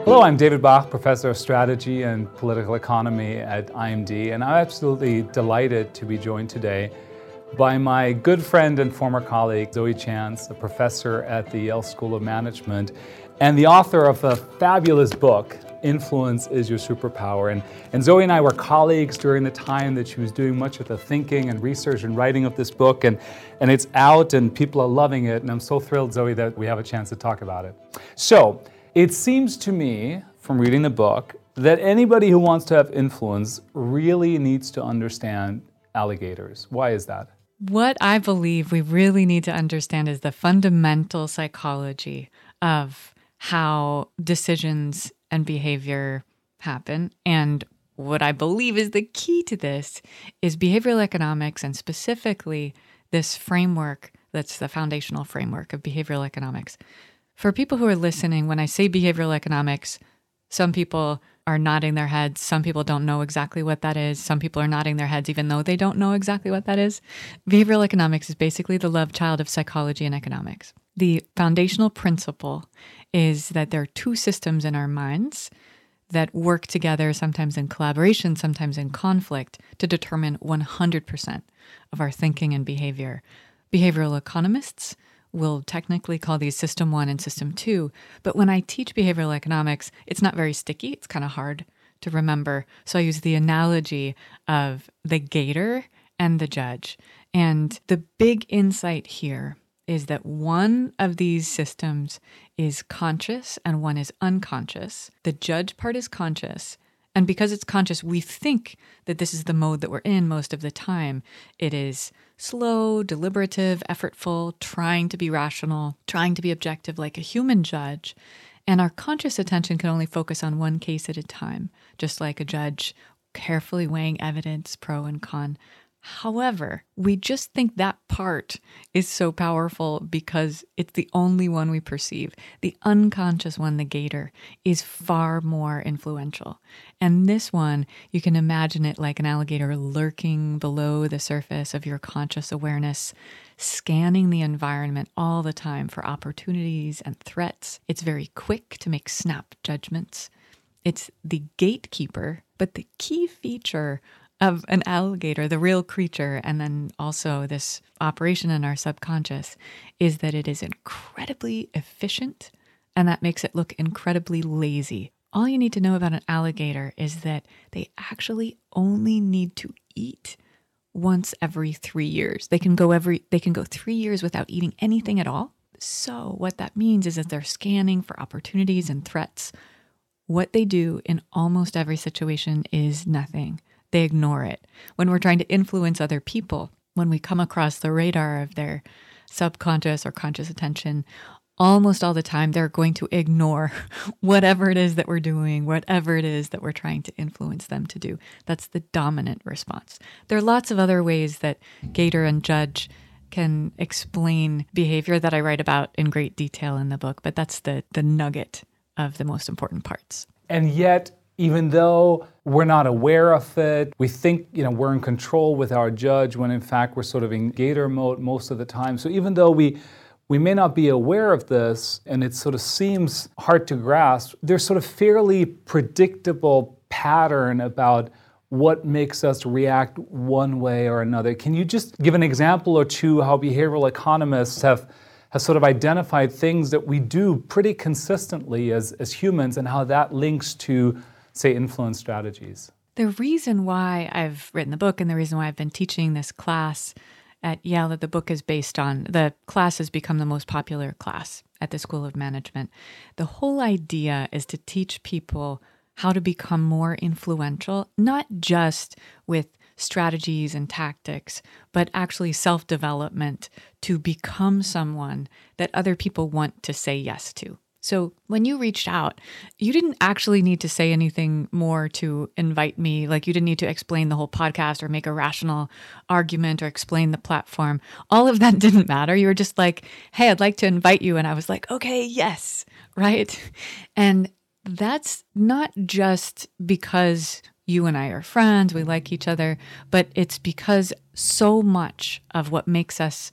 Hello, I'm David Bach, Professor of Strategy and Political Economy at IMD, and I'm absolutely delighted to be joined today by my good friend and former colleague, Zoe Chance, a professor at the Yale School of Management, and the author of a fabulous book, Influence is Your Superpower. And Zoe and I were colleagues during the time that she was doing much of the thinking and research and writing of this book, and it's out and people are loving it, and I'm so thrilled, Zoe, that we have a chance to talk about it. So, it seems to me, from reading the book, that anybody who wants to have influence really needs to understand alligators. Why is that? What I believe we really need to understand is the fundamental psychology of how decisions and behavior happen. And what I believe is the key to this is behavioral economics, and specifically this framework that's the foundational framework of behavioral economics. For people who are listening, when I say behavioral economics, some people are nodding their heads. Some people don't know exactly what that is. Some people are nodding their heads even though they don't know exactly what that is. Behavioral economics is basically the love child of psychology and economics. The foundational principle is that there are two systems in our minds that work together, sometimes in collaboration, sometimes in conflict, to determine 100% of our thinking and behavior. Behavioral economists will technically call these System 1 and System 2, but when I teach behavioral economics, it's not very sticky. It's kind of hard to remember. So I use the analogy of the gator and the judge. And the big insight here is that one of these systems is conscious and one is unconscious. The judge part is conscious. And because it's conscious, we think that this is the mode that we're in most of the time. It is slow, deliberative, effortful, trying to be rational, trying to be objective like a human judge. And our conscious attention can only focus on one case at a time, just like a judge carefully weighing evidence, pro and con. However, we just think that part is so powerful because it's the only one we perceive. The unconscious one, the gator, is far more influential. And this one, you can imagine it like an alligator lurking below the surface of your conscious awareness, scanning the environment all the time for opportunities and threats. It's very quick to make snap judgments. It's the gatekeeper, but the key feature of an alligator, the real creature, and then also this operation in our subconscious, is that it is incredibly efficient, and that makes it look incredibly lazy. All you need to know about an alligator is that they actually only need to eat once every 3 years. They can go 3 years without eating anything at all. So what that means is that they're scanning for opportunities and threats. What they do in almost every situation is nothing. They ignore it. When we're trying to influence other people, when we come across the radar of their subconscious or conscious attention, almost all the time they're going to ignore whatever it is that we're doing, whatever it is that we're trying to influence them to do. That's the dominant response. There are lots of other ways that Gator and Judge can explain behavior that I write about in great detail in the book, but that's the nugget of the most important parts. And yet, even though we're not aware of it, we think we're in control with our judge when in fact we're sort of in gator mode most of the time. So even though we may not be aware of this and it sort of seems hard to grasp, there's sort of fairly predictable pattern about what makes us react one way or another. Can you just give an example or two how behavioral economists have sort of identified things that we do pretty consistently as humans and how that links to, say, influence strategies? The reason why I've written the book and the reason why I've been teaching this class at Yale that the book is based on, the class has become the most popular class at the School of Management. The whole idea is to teach people how to become more influential, not just with strategies and tactics, but actually self-development to become someone that other people want to say yes to. So when you reached out, you didn't actually need to say anything more to invite me. Like you didn't need to explain the whole podcast or make a rational argument or explain the platform. All of that didn't matter. You were just like, hey, I'd like to invite you. And I was like, okay, yes, right? And that's not just because you and I are friends, we like each other, but it's because so much of what makes us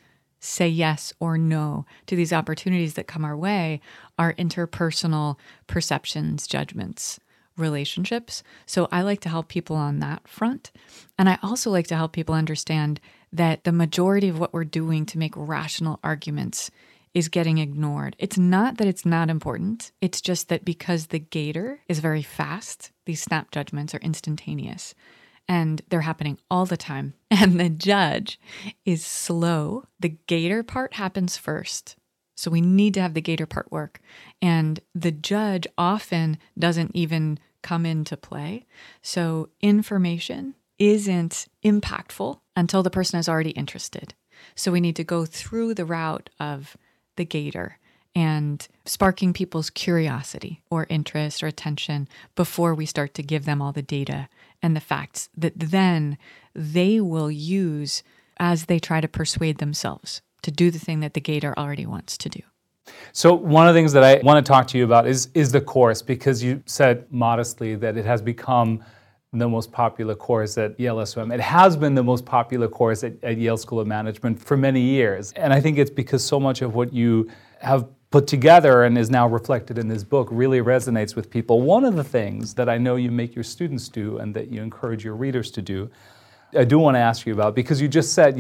say yes or no to these opportunities that come our way are interpersonal perceptions, judgments, relationships. So I like to help people on that front. And I also like to help people understand that the majority of what we're doing to make rational arguments is getting ignored. It's not that it's not important. It's just that because the gator is very fast, these snap judgments are instantaneous and they're happening all the time. And the judge is slow. The gator part happens first. So we need to have the gator part work. And the judge often doesn't even come into play. So information isn't impactful until the person is already interested. So we need to go through the route of the gator and sparking people's curiosity or interest or attention before we start to give them all the data and the facts that then they will use as they try to persuade themselves to do the thing that the gator already wants to do. So one of the things that I want to talk to you about is the course, because you said modestly that it has become the most popular course at Yale SOM. It has been the most popular course at Yale School of Management for many years. And I think it's because so much of what you have put together and is now reflected in this book really resonates with people. One of the things that I know you make your students do and that you encourage your readers to do, I do want to ask you about, because you just said,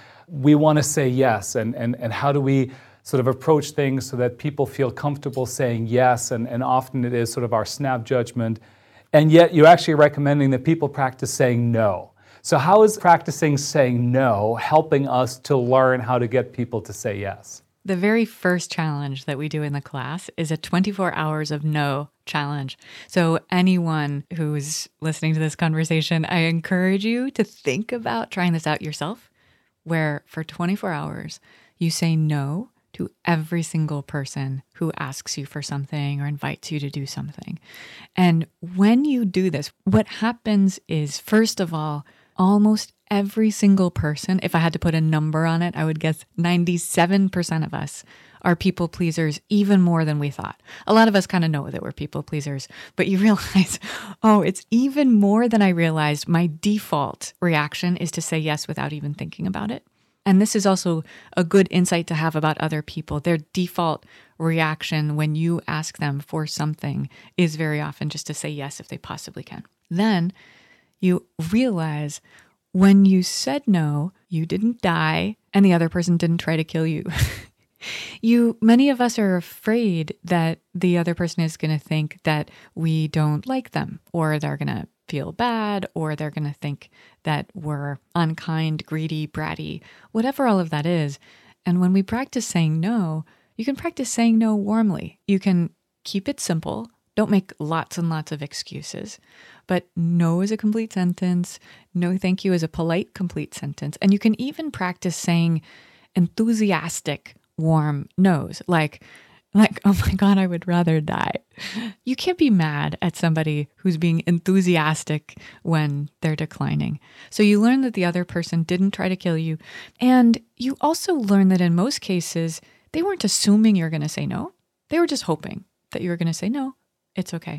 we want to say yes, and how do we sort of approach things so that people feel comfortable saying yes, and often it is sort of our snap judgment. And yet you're actually recommending that people practice saying no. So how is practicing saying no helping us to learn how to get people to say yes? The very first challenge that we do in the class is a 24 hours of no challenge. So anyone who's listening to this conversation, I encourage you to think about trying this out yourself, where for 24 hours you say no to every single person who asks you for something or invites you to do something. And when you do this, what happens is, first of all, almost every single person, if I had to put a number on it, I would guess 97% of us are people pleasers, even more than we thought. A lot of us kind of know that we're people pleasers, but you realize, oh, it's even more than I realized. My default reaction is to say yes without even thinking about it. And this is also a good insight to have about other people. Their default reaction when you ask them for something is very often just to say yes if they possibly can. Then you realize when you said no, you didn't die and the other person didn't try to kill you. Many of us are afraid that the other person is going to think that we don't like them, or they're going to feel bad, or they're going to think that we're unkind, greedy, bratty, whatever all of that is. And when we practice saying no, you can practice saying no warmly. You can keep it simple. Don't make lots and lots of excuses. But no is a complete sentence. No thank you is a polite, complete sentence. And you can even practice saying enthusiastic, warm no's, like, oh my God, I would rather die. You can't be mad at somebody who's being enthusiastic when they're declining. So you learn that the other person didn't try to kill you. And you also learn that in most cases, they weren't assuming you're going to say no. They were just hoping that you were going to say no. It's okay.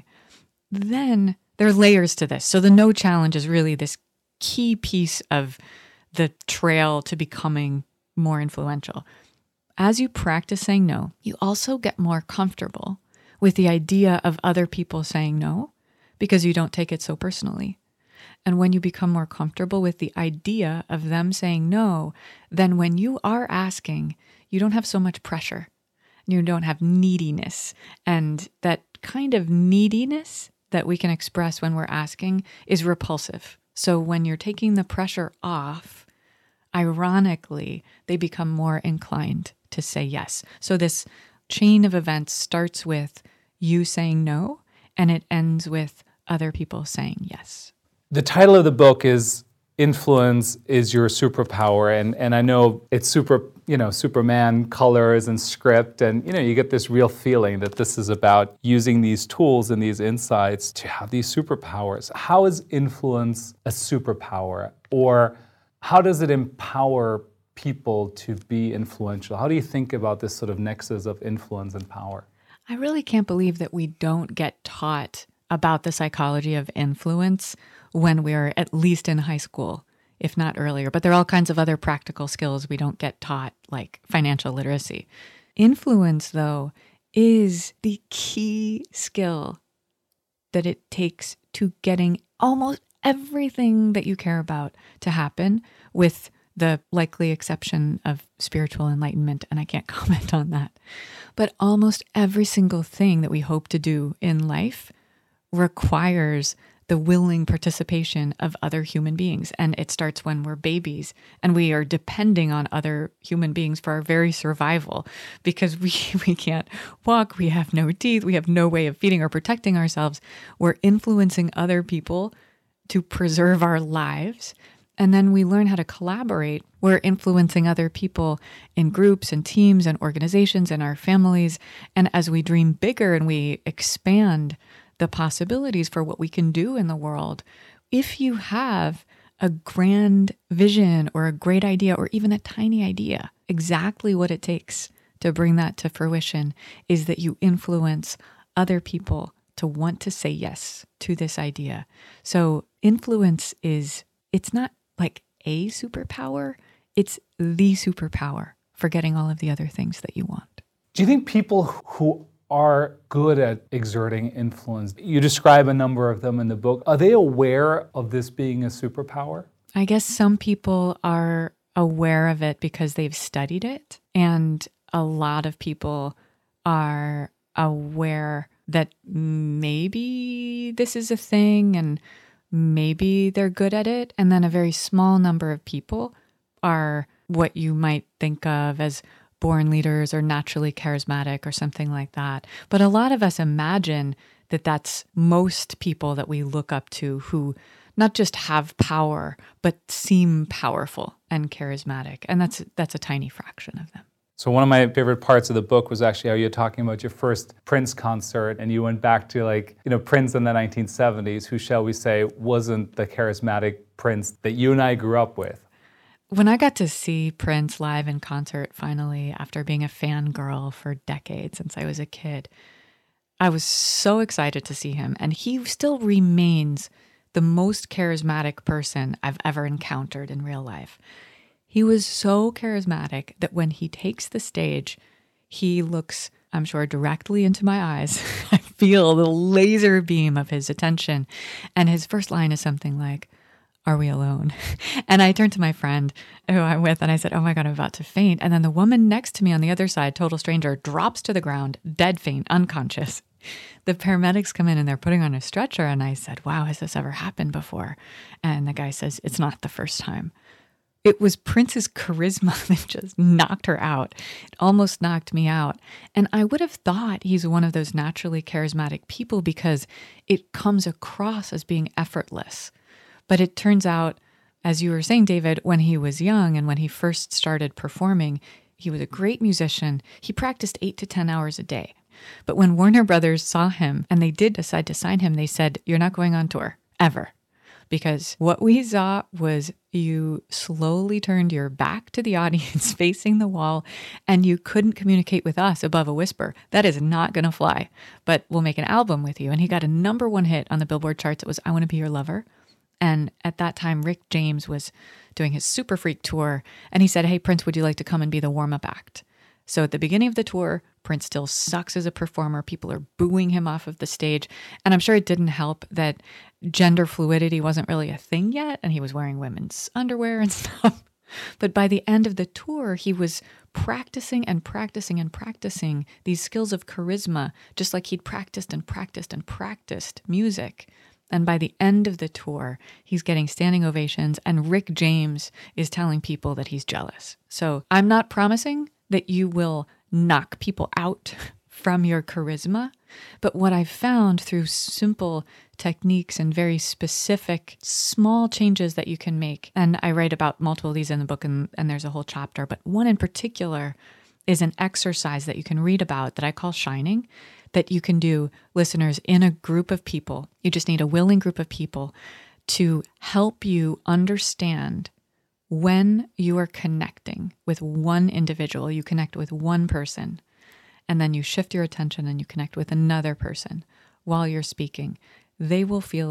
Then there are layers to this. So the no challenge is really this key piece of the trail to becoming more influential. As you practice saying no, you also get more comfortable with the idea of other people saying no because you don't take it so personally. And when you become more comfortable with the idea of them saying no, then when you are asking, you don't have so much pressure. You don't have neediness. And that kind of neediness that we can express when we're asking is repulsive. So when you're taking the pressure off, ironically, they become more inclined to say yes. So this chain of events starts with you saying no, and it ends with other people saying yes. The title of the book is Influence is Your Superpower, and I know it's Superman colors and script, and you get this real feeling that this is about using these tools and these insights to have these superpowers. How is influence a superpower, or how does it empower people to be influential? How do you think about this sort of nexus of influence and power? I really can't believe that we don't get taught about the psychology of influence when we're at least in high school. if not earlier. But there are all kinds of other practical skills we don't get taught, like financial literacy. Influence, though, is the key skill that it takes to getting almost everything that you care about to happen, with the likely exception of spiritual enlightenment, and I can't comment on that. But almost every single thing that we hope to do in life requires the willing participation of other human beings. And it starts when we're babies and we are depending on other human beings for our very survival, because we can't walk, we have no teeth, we have no way of feeding or protecting ourselves. We're influencing other people to preserve our lives. And then we learn how to collaborate. We're influencing other people in groups and teams and organizations and our families. And as we dream bigger and we expand the possibilities for what we can do in the world, if you have a grand vision or a great idea or even a tiny idea, exactly what it takes to bring that to fruition is that you influence other people to want to say yes to this idea. So influence it's not like a superpower, it's the superpower for getting all of the other things that you want. Do you think people who are good at exerting influence, you describe a number of them in the book, are they aware of this being a superpower? I guess some people are aware of it because they've studied it, and a lot of people are aware that maybe this is a thing and maybe they're good at it. And then a very small number of people are what you might think of as born leaders or naturally charismatic or something like that. But a lot of us imagine that that's most people that we look up to who not just have power, but seem powerful and charismatic. And that's a tiny fraction of them. So one of my favorite parts of the book was actually how you're talking about your first Prince concert, and you went back to Prince in the 1970s, who, shall we say, wasn't the charismatic Prince that you and I grew up with. When I got to see Prince live in concert finally, after being a fangirl for decades since I was a kid, I was so excited to see him. And he still remains the most charismatic person I've ever encountered in real life. He was so charismatic that when he takes the stage, he looks, I'm sure, directly into my eyes. I feel the laser beam of his attention. And his first line is something like, "Are we alone?" And I turned to my friend who I'm with and I said, "Oh my God, I'm about to faint." And then the woman next to me on the other side, total stranger, drops to the ground, dead faint, unconscious. The paramedics come in and they're putting on a stretcher. And I said, "Wow, has this ever happened before?" And the guy says, "It's not the first time." It was Prince's charisma that just knocked her out. It almost knocked me out. And I would have thought he's one of those naturally charismatic people because it comes across as being effortless. But it turns out, as you were saying, David, when he was young and when he first started performing, he was a great musician. He practiced 8 to 10 hours a day. But when Warner Brothers saw him and they did decide to sign him, they said, "You're not going on tour, ever." Because what we saw was you slowly turned your back to the audience, facing the wall, and you couldn't communicate with us above a whisper. That is not going to fly, but we'll make an album with you. And he got a #1 hit on the Billboard charts. It was "I Want to Be Your Lover." And at that time, Rick James was doing his Super Freak tour. And he said, "Hey, Prince, would you like to come and be the warm-up act?" So at the beginning of the tour, Prince still sucks as a performer. People are booing him off of the stage. And I'm sure it didn't help that gender fluidity wasn't really a thing yet. And he was wearing women's underwear and stuff. But by the end of the tour, he was practicing and practicing and practicing these skills of charisma, just like he'd practiced and practiced and practiced music. And by the end of the tour, he's getting standing ovations, and Rick James is telling people that he's jealous. So I'm not promising that you will knock people out from your charisma, but what I've found through simple techniques and very specific small changes that you can make, and I write about multiple of these in the book, and there's a whole chapter, but one in particular is an exercise that you can read about that I call shining, that you can do, listeners, in a group of people. You just need a willing group of people to help you understand when you are connecting with one individual. You connect with one person, and then you shift your attention and you connect with another person while you're speaking. They will feel it.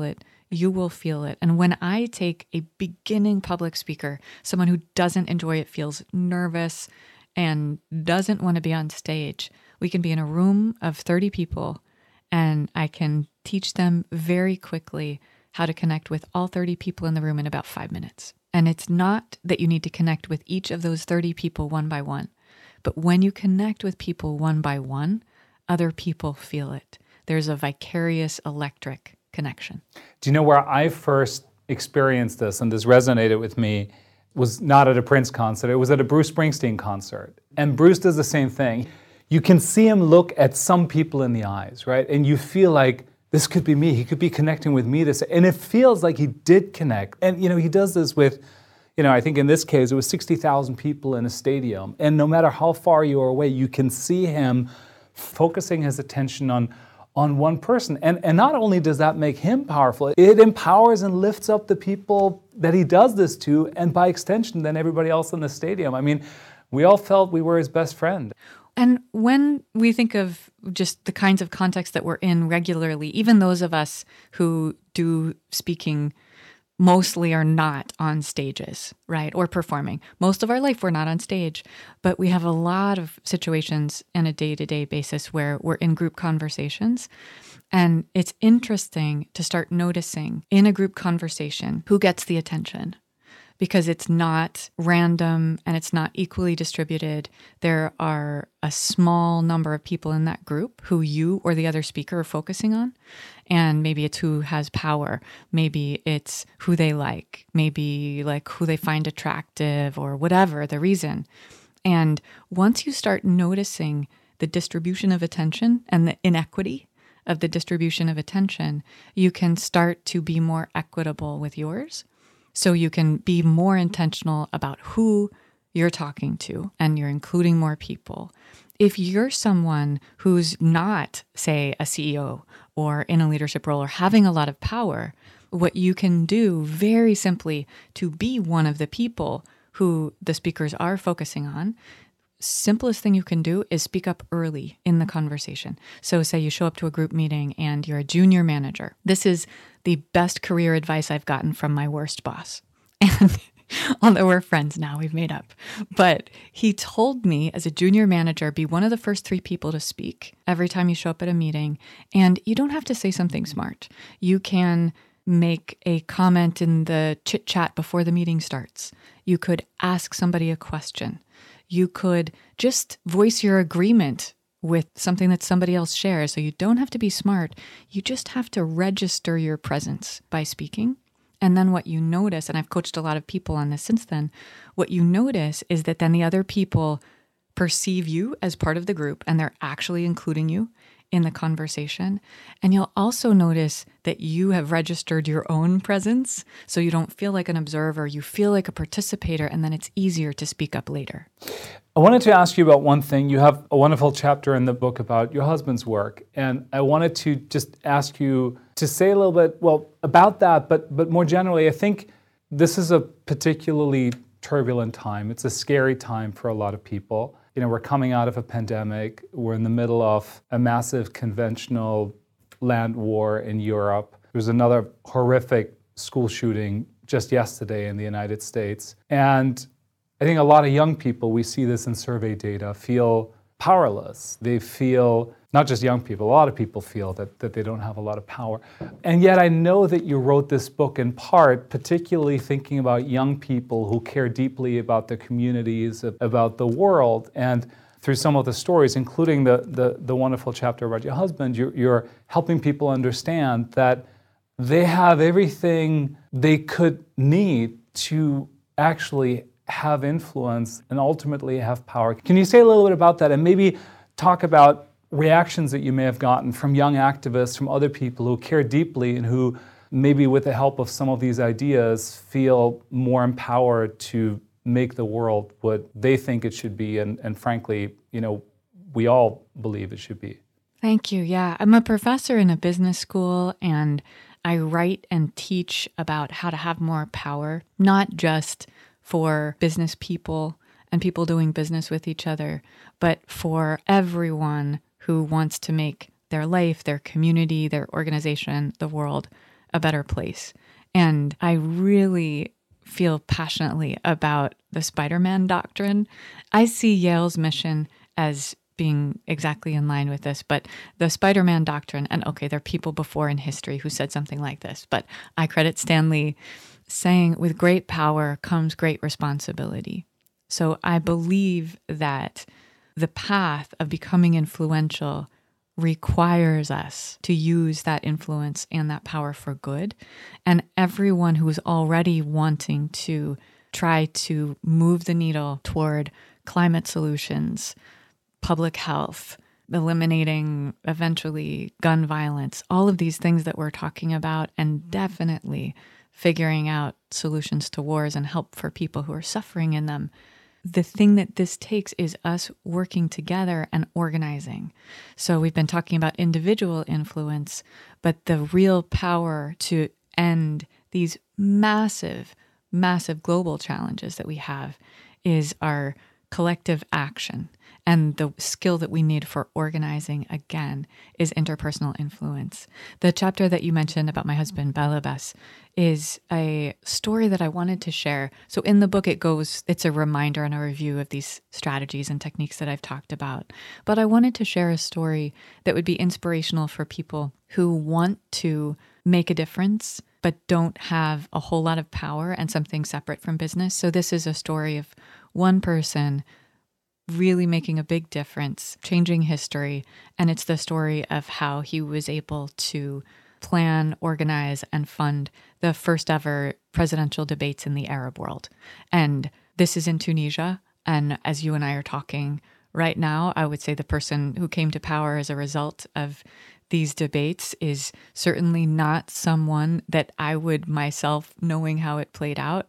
you will feel it. And when I take a beginning public speaker, someone who doesn't enjoy it, feels nervous, and doesn't want to be on stage, we can be in a room of 30 people and I can teach them very quickly how to connect with all 30 people in the room in about 5 minutes. And it's not that you need to connect with each of those 30 people one by one, but when you connect with people one by one, other people feel it. There's a vicarious electric connection. Do you know where I first experienced this, and this resonated with me, was not at a Prince concert, it was at a Bruce Springsteen concert. And Bruce does the same thing. You can see him look at some people in the eyes, right? And you feel like, this could be me. He could be connecting with me. And it feels like he did connect. And, he does this with, I think in this case, it was 60,000 people in a stadium. And no matter how far you are away, you can see him focusing his attention on one person. And not only does that make him powerful, it empowers and lifts up the people that he does this to, and by extension, then everybody else in the stadium. I mean, we all felt we were his best friend. And when we think of just the kinds of contexts that we're in regularly, even those of us who do speaking mostly are not on stages, right? Or performing. Most of our life, we're not on stage, but we have a lot of situations on a day-to-day basis where we're in group conversations. And it's interesting to start noticing in a group conversation who gets the attention, because it's not random and it's not equally distributed. There are a small number of people in that group who you or the other speaker are focusing on. And maybe it's who has power. Maybe it's who they like. Maybe like who they find attractive, or whatever the reason. And once you start noticing the distribution of attention and the inequity of the distribution of attention, you can start to be more equitable with yours. So you can be more intentional about who you're talking to, and you're including more people. If you're someone who's not, say, a CEO or in a leadership role or having a lot of power, what you can do very simply to be one of the people who the speakers are focusing on, simplest thing you can do is speak up early in the conversation. So say you show up to a group meeting and you're a junior manager. This is the best career advice I've gotten from my worst boss. And although we're friends now, we've made up. But he told me as a junior manager, be one of the first 3 people to speak every time you show up at a meeting. And you don't have to say something smart. You can make a comment in the chit chat before the meeting starts. You could ask somebody a question. You could just voice your agreement with something that somebody else shares. So you don't have to be smart. You just have to register your presence by speaking. And then what you notice, and I've coached a lot of people on this since then, what you notice is that then the other people perceive you as part of the group and they're actually including you in the conversation. And you'll also notice that you have registered your own presence, so you don't feel like an observer, you feel like a participator, and then it's easier to speak up later. I wanted to ask you about one thing. You have a wonderful chapter in the book about your husband's work, and I wanted to just ask you to say a little bit, about that, but more generally, I think this is a particularly turbulent time. It's a scary time for a lot of people. We're coming out of a pandemic. We're in the middle of a massive conventional land war in Europe. There's another horrific school shooting just yesterday in the United States. And I think a lot of young people, we see this in survey data, feel powerless. They feel, not just young people, a lot of people feel that they don't have a lot of power. And yet I know that you wrote this book in part, particularly thinking about young people who care deeply about their communities, about the world. And through some of the stories, including the wonderful chapter about your husband, you're helping people understand that they have everything they could need to actually have influence and ultimately have power. Can you say a little bit about that and maybe talk about reactions that you may have gotten from young activists, from other people who care deeply and who maybe with the help of some of these ideas feel more empowered to make the world what they think it should be and frankly, we all believe it should be? Thank you. Yeah, I'm a professor in a business school and I write and teach about how to have more power, not just for business people and people doing business with each other, but for everyone who wants to make their life, their community, their organization, the world a better place. And I really feel passionately about the Spider-Man doctrine. I see Yale's mission as being exactly in line with this, but the Spider-Man doctrine, and okay, there are people before in history who said something like this, but I credit Stan Lee saying, with great power comes great responsibility. So I believe that the path of becoming influential requires us to use that influence and that power for good. And everyone who is already wanting to try to move the needle toward climate solutions, public health, eliminating eventually gun violence, all of these things that we're talking about, and definitely figuring out solutions to wars and help for people who are suffering in them. The thing that this takes is us working together and organizing. So we've been talking about individual influence, but the real power to end these massive, massive global challenges that we have is our collective action. And the skill that we need for organizing, again, is interpersonal influence. The chapter that you mentioned about my husband, Balabas, is a story that I wanted to share. So in the book, it's a reminder and a review of these strategies and techniques that I've talked about. But I wanted to share a story that would be inspirational for people who want to make a difference, but don't have a whole lot of power and something separate from business. So this is a story of one person really making a big difference, changing history. And it's the story of how he was able to plan, organize, and fund the first ever presidential debates in the Arab world. And this is in Tunisia. And as you and I are talking right now, I would say the person who came to power as a result of these debates is certainly not someone that I would myself, knowing how it played out,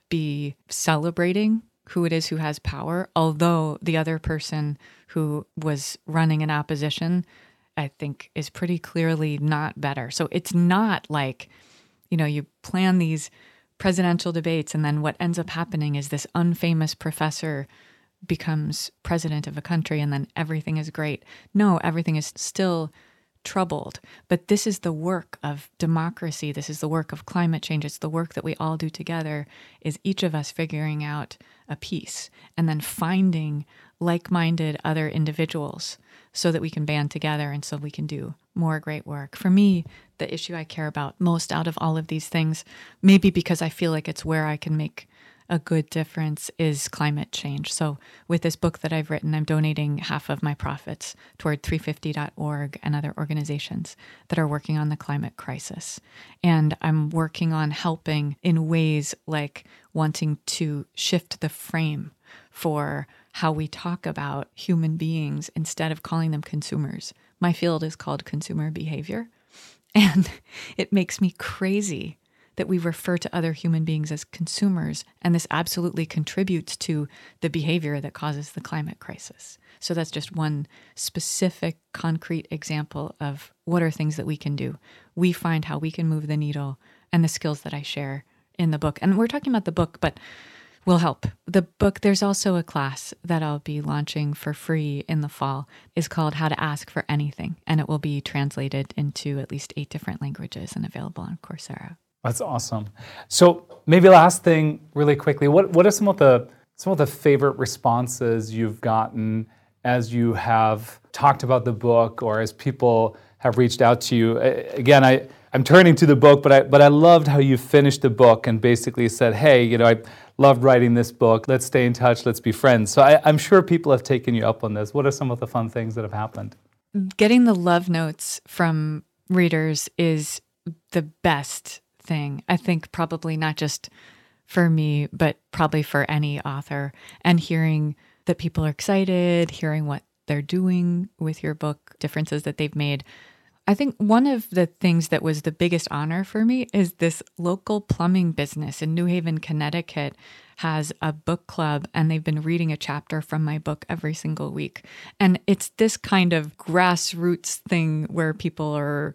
be celebrating who it is who has power, although the other person who was running in opposition, I think, is pretty clearly not better. So it's not like, you plan these presidential debates and then what ends up happening is this unfamous professor becomes president of a country and then everything is great. No, everything is still troubled. But this is the work of democracy. This is the work of climate change. It's the work that we all do together, is each of us figuring out a piece and then finding like-minded other individuals so that we can band together and so we can do more great work. For me, the issue I care about most out of all of these things, maybe because I feel like it's where I can make a good difference, is climate change. So with this book that I've written, I'm donating half of my profits toward 350.org and other organizations that are working on the climate crisis. And I'm working on helping in ways like wanting to shift the frame for how we talk about human beings instead of calling them consumers. My field is called consumer behavior. And it makes me crazy that we refer to other human beings as consumers, and this absolutely contributes to the behavior that causes the climate crisis. So that's just one specific, concrete example of what are things that we can do. We find how we can move the needle and the skills that I share in the book. And we're talking about the book, but will help. The book, there's also a class that I'll be launching for free in the fall, is called How to Ask for Anything, and it will be translated into at least 8 different languages and available on Coursera. That's awesome. So maybe last thing, really quickly, what are some of the favorite responses you've gotten as you have talked about the book, or as people have reached out to you? Again, I'm turning to the book, but I loved how you finished the book and basically said, hey, I loved writing this book. Let's stay in touch. Let's be friends. So I'm sure people have taken you up on this. What are some of the fun things that have happened? Getting the love notes from readers is the best thing. I think probably not just for me, but probably for any author. And hearing that people are excited, hearing what they're doing with your book, differences that they've made. I think one of the things that was the biggest honor for me is this local plumbing business in New Haven, Connecticut has a book club, and they've been reading a chapter from my book every single week. And it's this kind of grassroots thing where people are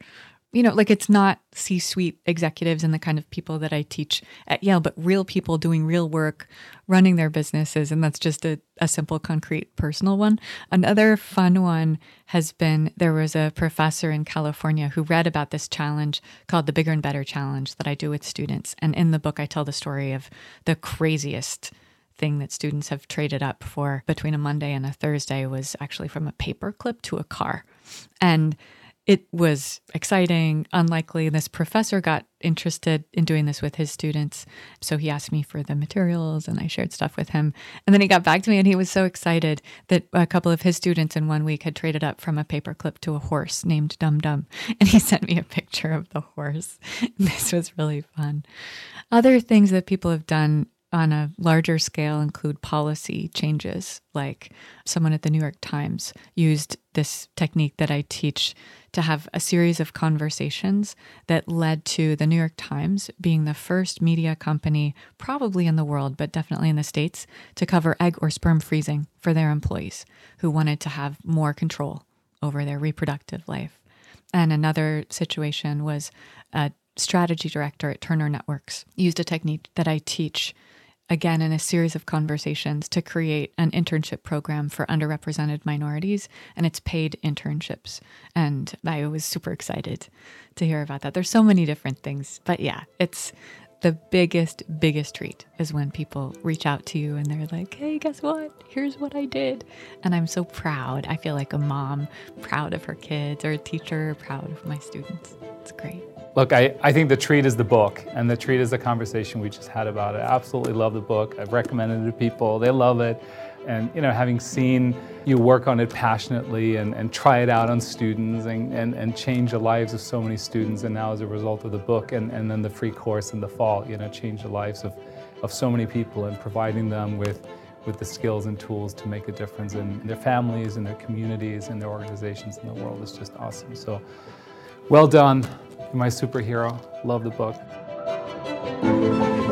like it's not C-suite executives and the kind of people that I teach at Yale, but real people doing real work, running their businesses. And that's just a simple, concrete, personal one. Another fun one has been, there was a professor in California who read about this challenge called the Bigger and Better Challenge that I do with students. And in the book, I tell the story of the craziest thing that students have traded up for between a Monday and a Thursday was actually from a paperclip to a car. And it was exciting, unlikely. This professor got interested in doing this with his students. So he asked me for the materials and I shared stuff with him. And then he got back to me and he was so excited that a couple of his students in 1 week had traded up from a paperclip to a horse named Dum Dum. And he sent me a picture of the horse. This was really fun. Other things that people have done on a larger scale include policy changes. Like someone at the New York Times used this technique that I teach to have a series of conversations that led to the New York Times being the first media company, probably in the world, but definitely in the States, to cover egg or sperm freezing for their employees who wanted to have more control over their reproductive life. And another situation was a strategy director at Turner Networks used a technique that I teach again in a series of conversations to create an internship program for underrepresented minorities, and it's paid internships. And I was super excited to hear about that. There's so many different things, but yeah, it's the biggest treat is when people reach out to you and they're like, hey, guess what? Here's what I did. And I'm so proud. I feel like a mom proud of her kids, or a teacher proud of my students. It's great. Look, I think the treat is the book, and the treat is the conversation we just had about it. I absolutely love the book. I've recommended it to people. They love it. And having seen you work on it passionately and try it out on students and change the lives of so many students, and now as a result of the book and then the free course in the fall, change the lives of so many people and providing them with the skills and tools to make a difference in their families, in their communities, in their organizations, in the world is just awesome. So well done. You're my superhero. Love the book.